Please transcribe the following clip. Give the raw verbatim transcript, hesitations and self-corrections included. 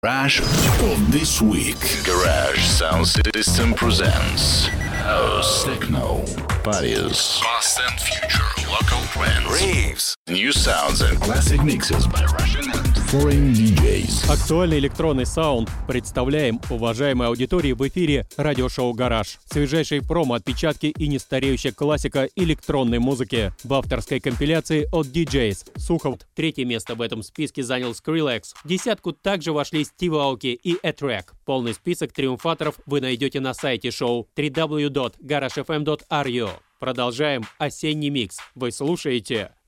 Garage of this week. Garage Sound System presents House Techno, Parties, Past and Future, Local Trends, Raves, New Sounds and Classic Mixes by Russian and Foreign ди джейс. Актуальный электронный саунд представляем уважаемой аудитории в эфире радиошоу «Гараж». Свежайшие промо-отпечатки и нестареющая классика электронной музыки в авторской компиляции от ди джейс. Сухов. Третье место в этом списке занял Skrillex. В десятку также вошли Стив Аоки и A-Track. Полный список триумфаторов вы найдете на сайте шоу дабл ю дабл ю дабл ю точка гараж эф эм точка ру. Продолжаем осенний микс. Вы слушаете